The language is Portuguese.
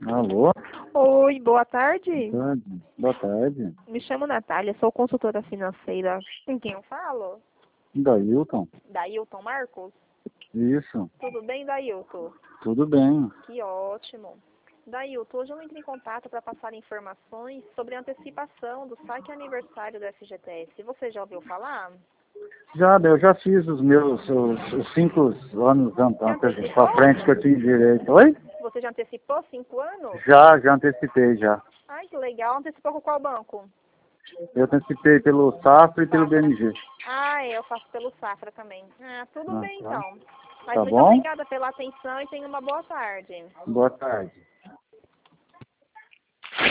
Alô? Oi, boa tarde. Boa tarde. Boa tarde. Me chamo Natália, sou consultora financeira. Com quem eu falo? Dailton? Dailton Marcos? Isso. Tudo bem, Dailton? Tudo bem. Que ótimo. Dailton, hoje eu entrei em contato para passar informações sobre a antecipação do saque aniversário do FGTS. Você já ouviu falar? Eu já fiz os 5 anos Já antes antecipou? pra frente que eu tinha direito. Oi? Você já antecipou 5 anos? Já antecipei já. Ai, que legal. Antecipou com qual banco? Eu antecipei pelo Safra e pelo Safra. BMG. Ah, eu faço pelo Safra também. Ah, tudo Ah, bem tá. então. Mas Tá muito bom? obrigada pela atenção e tenha uma boa tarde. Boa tarde.